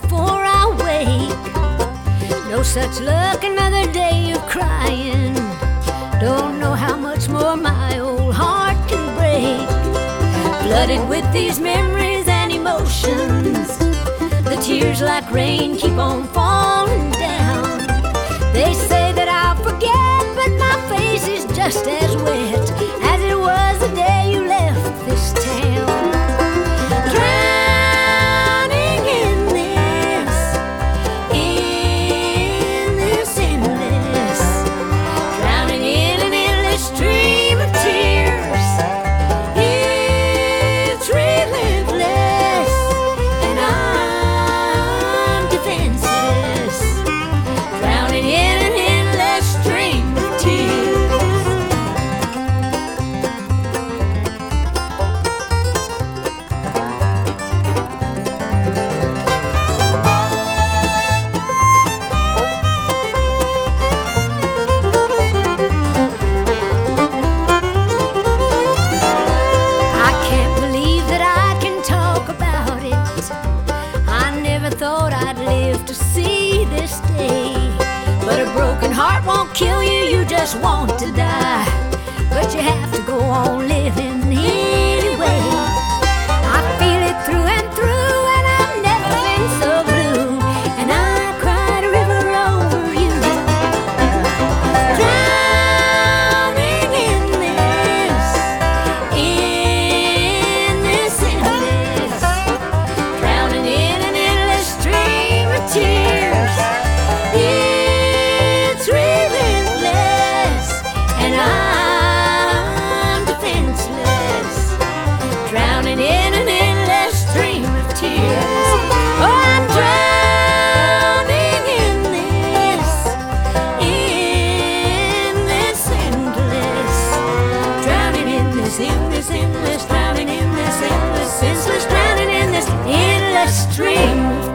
before I wake. No such luck, another day of crying. Don't know how much more my old heart can break. Flooded with these memories and emotions, the tears like rain keep on falling down. They say that I'll forget, but my face is just as wet as it was the day you left this town. Drowning in this endless, drowning in an endless stream of tears. It's relentless, and I'm defenseless, drowning in an endless stream of tears. I can't believe that I can talk about it. I never thought I'd live to see this day. But a broken heart won't kill you, you just want to die. But you have to go on living anyway. I feel it through and through, and I've never been so blue. And I cried a river over you. Drowning in this endless, drowning in an endless stream of tears. It's relentless, and I'm defenseless, drowning in an endless stream of tears. Oh, I'm drowning in this endless, drowning in this endless, drowning in this endless, senseless, drowning in this endless stream of